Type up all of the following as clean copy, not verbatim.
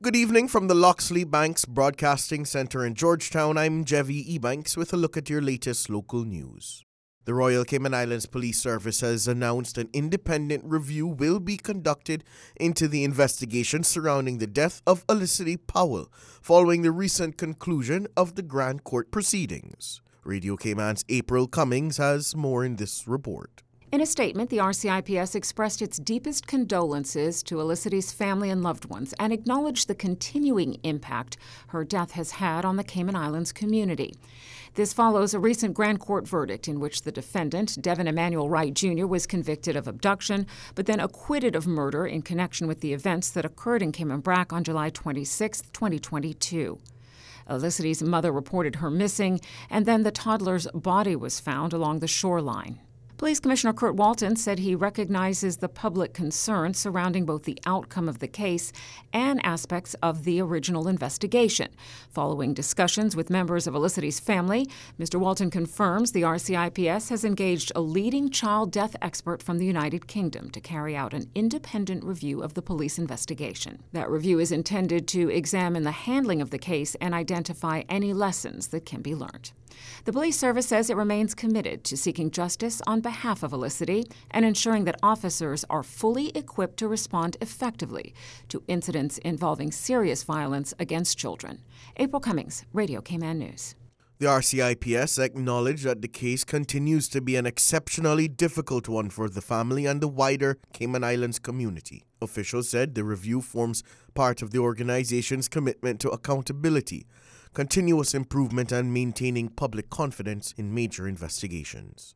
Good evening from the Loxley Banks Broadcasting Centre in Georgetown. I'm Jevi Ebanks with a look at your latest local news. The Royal Cayman Islands Police Service has announced an independent review will be conducted into the investigation surrounding the death of Elicity Powell following the recent conclusion of the Grand Court proceedings. Radio Cayman's April Cummings has more in this report. In a statement, the RCIPS expressed its deepest condolences to Elicity's family and loved ones and acknowledged the continuing impact her death has had on the Cayman Islands community. This follows a recent Grand Court verdict in which the defendant, Devin Emmanuel Wright Jr., was convicted of abduction, but then acquitted of murder in connection with the events that occurred in Cayman Brac on July 26, 2022. Elicity's mother reported her missing, and then the toddler's body was found along the shoreline. Police Commissioner Kurt Walton said he recognizes the public concern surrounding both the outcome of the case and aspects of the original investigation. Following discussions with members of Elicity's family, Mr. Walton confirms the RCIPS has engaged a leading child death expert from the United Kingdom to carry out an independent review of the police investigation. That review is intended to examine the handling of the case and identify any lessons that can be learned. The police service says it remains committed to seeking justice on behalf of Elicity and ensuring that officers are fully equipped to respond effectively to incidents involving serious violence against children. April Cummings, Radio Cayman News. The RCIPS acknowledged that the case continues to be an exceptionally difficult one for the family and the wider Cayman Islands community. Officials said the review forms part of the organization's commitment to accountability, continuous improvement, and maintaining public confidence in major investigations.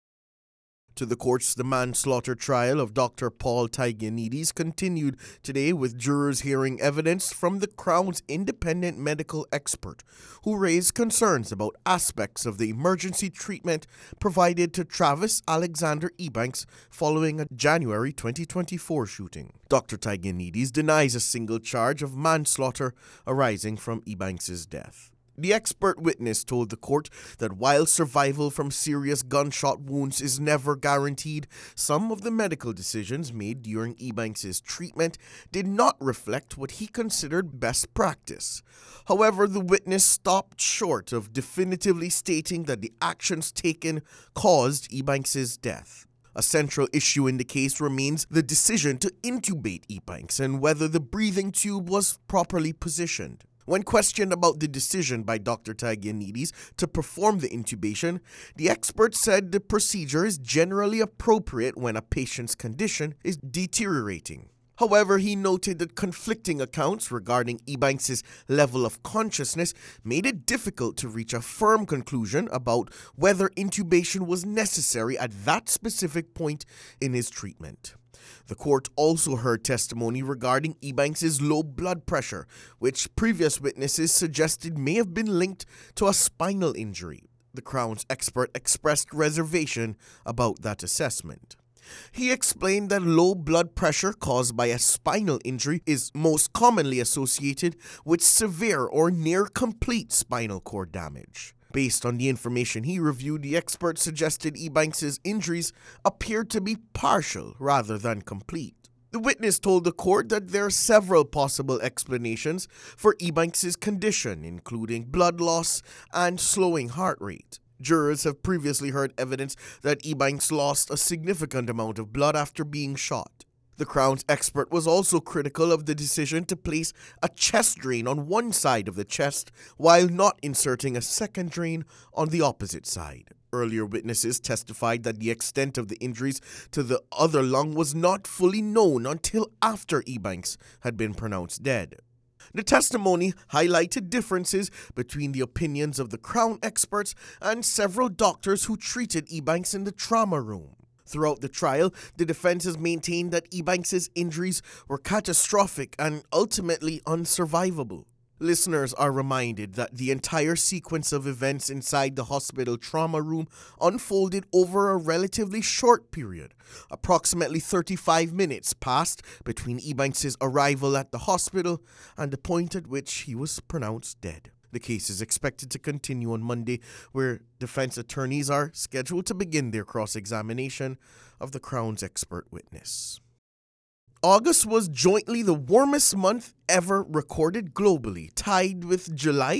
To the courts, the manslaughter trial of Dr. Paul Tigenides continued today with jurors hearing evidence from the Crown's independent medical expert, who raised concerns about aspects of the emergency treatment provided to Travis Alexander Ebanks following a January 2024 shooting. Dr. Tigenides denies a single charge of manslaughter arising from Ebanks' death. The expert witness told the court that while survival from serious gunshot wounds is never guaranteed, some of the medical decisions made during Ebanks' treatment did not reflect what he considered best practice. However, the witness stopped short of definitively stating that the actions taken caused Ebanks' death. A central issue in the case remains the decision to intubate Ebanks and whether the breathing tube was properly positioned. When questioned about the decision by Dr. Tigenides to perform the intubation, the expert said the procedure is generally appropriate when a patient's condition is deteriorating. However, he noted that conflicting accounts regarding Ebanks' level of consciousness made it difficult to reach a firm conclusion about whether intubation was necessary at that specific point in his treatment. The court also heard testimony regarding Ebanks' low blood pressure, which previous witnesses suggested may have been linked to a spinal injury. The Crown's expert expressed reservation about that assessment. He explained that low blood pressure caused by a spinal injury is most commonly associated with severe or near-complete spinal cord damage. Based on the information he reviewed, the expert suggested Ebanks' injuries appeared to be partial rather than complete. The witness told the court that there are several possible explanations for Ebanks' condition, including blood loss and slowing heart rate. Jurors have previously heard evidence that Ebanks lost a significant amount of blood after being shot. The Crown's expert was also critical of the decision to place a chest drain on one side of the chest while not inserting a second drain on the opposite side. Earlier witnesses testified that the extent of the injuries to the other lung was not fully known until after Ebanks had been pronounced dead. The testimony highlighted differences between the opinions of the Crown experts and several doctors who treated Ebanks in the trauma room. Throughout the trial, the defense has maintained that Ebanks' injuries were catastrophic and ultimately unsurvivable. Listeners are reminded that the entire sequence of events inside the hospital trauma room unfolded over a relatively short period. Approximately 35 minutes passed between Ebanks' arrival at the hospital and the point at which he was pronounced dead. The case is expected to continue on Monday, where defense attorneys are scheduled to begin their cross-examination of the Crown's expert witness. August was jointly the warmest month ever recorded globally, tied with July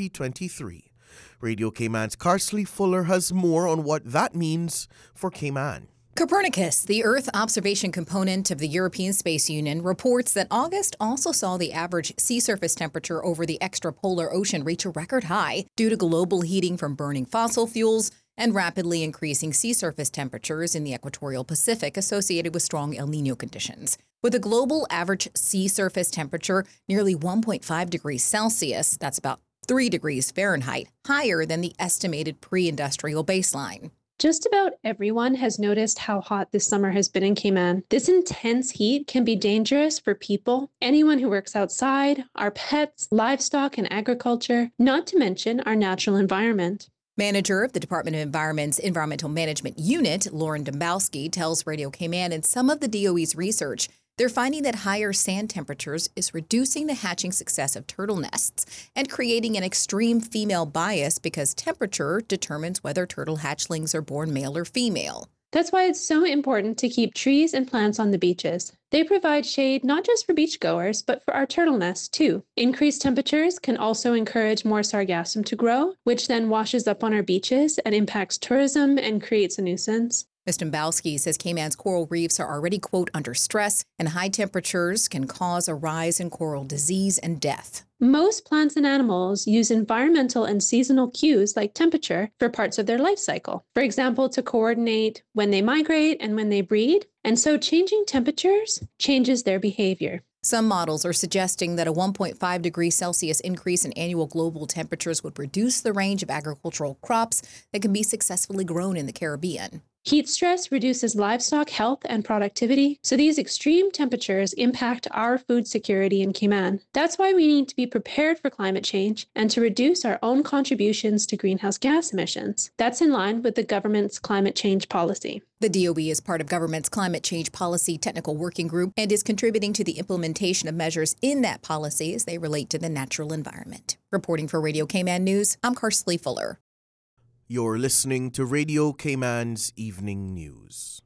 2023. Radio Cayman's Carsley Fuller has more on what that means for Cayman. Copernicus, the Earth observation component of the European Space Union, reports that August also saw the average sea surface temperature over the extrapolar ocean reach a record high due to global heating from burning fossil fuels and rapidly increasing sea surface temperatures in the equatorial Pacific associated with strong El Niño conditions. With a global average sea surface temperature nearly 1.5 degrees Celsius, that's about 3 degrees Fahrenheit, higher than the estimated pre-industrial baseline. Just about everyone has noticed how hot this summer has been in Cayman. This intense heat can be dangerous for people, anyone who works outside, our pets, livestock, and agriculture, not to mention our natural environment. Manager of the Department of Environment's Environmental Management Unit, Lauren Dombowski, tells Radio Cayman in some of the DOE's research, they're finding that higher sand temperatures is reducing the hatching success of turtle nests and creating an extreme female bias because temperature determines whether turtle hatchlings are born male or female. That's why it's so important to keep trees and plants on the beaches. They provide shade not just for beachgoers, but for our turtle nests too. Increased temperatures can also encourage more sargassum to grow, which then washes up on our beaches and impacts tourism and creates a nuisance. Ms. Dombowski says Cayman's coral reefs are already, quote, under stress, and high temperatures can cause a rise in coral disease and death. Most plants and animals use environmental and seasonal cues like temperature for parts of their life cycle. For example, to coordinate when they migrate and when they breed. And so changing temperatures changes their behavior. Some models are suggesting that a 1.5 degrees Celsius increase in annual global temperatures would reduce the range of agricultural crops that can be successfully grown in the Caribbean. Heat stress reduces livestock health and productivity, so these extreme temperatures impact our food security in Cayman. That's why we need to be prepared for climate change and to reduce our own contributions to greenhouse gas emissions. That's in line with the government's climate change policy. The DOE is part of government's Climate Change Policy Technical Working Group and is contributing to the implementation of measures in that policy as they relate to the natural environment. Reporting for Radio Cayman News, I'm Carsley Fuller. You're listening to Radio Cayman's Evening News.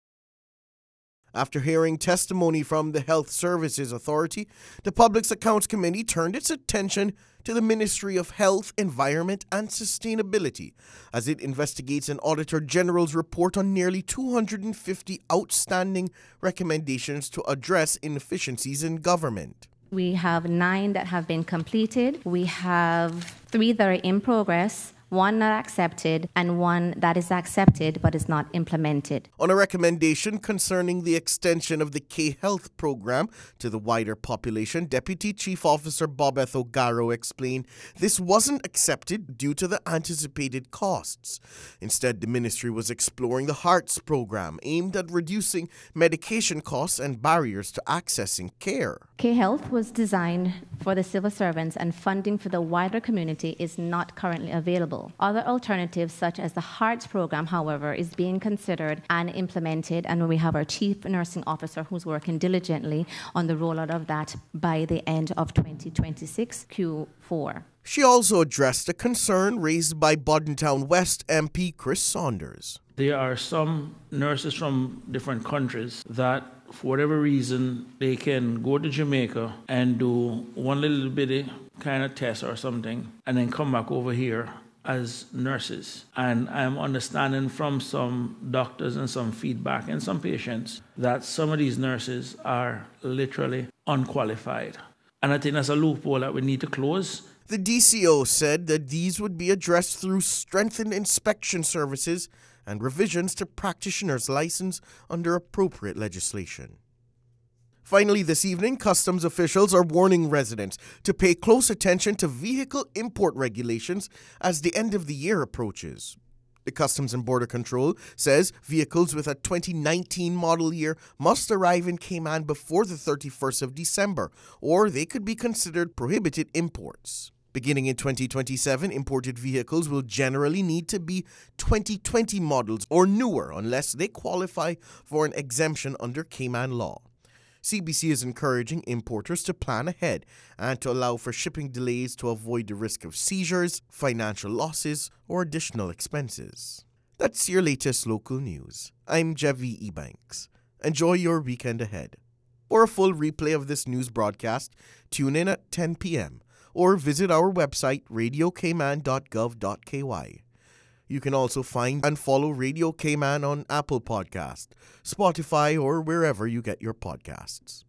After hearing testimony from the Health Services Authority, the Public Accounts Committee turned its attention to the Ministry of Health, Environment and Sustainability as it investigates an Auditor General's report on nearly 250 outstanding recommendations to address inefficiencies in government. We have 9 that have been completed. We have 3 that are in progress, 1 not accepted, and 1 that is accepted but is not implemented. On a recommendation concerning the extension of the K-Health program to the wider population, Deputy Chief Officer Bob Ethogaro explained this wasn't accepted due to the anticipated costs. Instead, the ministry was exploring the HEARTS program aimed at reducing medication costs and barriers to accessing care. K-Health was designed for the civil servants, and funding for the wider community is not currently available. Other alternatives, such as the HEARTS program, however, is being considered and implemented, and we have our Chief Nursing Officer who's working diligently on the rollout of that by the end of 2026 Q4. She also addressed a concern raised by Boddentown West MP Chris Saunders. There are some nurses from different countries that, for whatever reason, they can go to Jamaica and do one little bitty kind of test or something and then come back over here as nurses. And I'm understanding from some doctors and some feedback and some patients that some of these nurses are literally unqualified. And I think that's a loophole that we need to close. The DCO said that these would be addressed through strengthened inspection services and revisions to practitioners' license under appropriate legislation. Finally, this evening, customs officials are warning residents to pay close attention to vehicle import regulations as the end of the year approaches. The Customs and Border Control says vehicles with a 2019 model year must arrive in Cayman before the 31st of December, or they could be considered prohibited imports. Beginning in 2027, imported vehicles will generally need to be 2020 models or newer unless they qualify for an exemption under Cayman law. CBC is encouraging importers to plan ahead and to allow for shipping delays to avoid the risk of seizures, financial losses, or additional expenses. That's your latest local news. I'm Jevi Ebanks. Enjoy your weekend ahead. For a full replay of this news broadcast, tune in at 10 p.m. or visit our website radiocayman.gov.ky. You can also find and follow Radio Cayman on Apple Podcast, Spotify, or wherever you get your podcasts.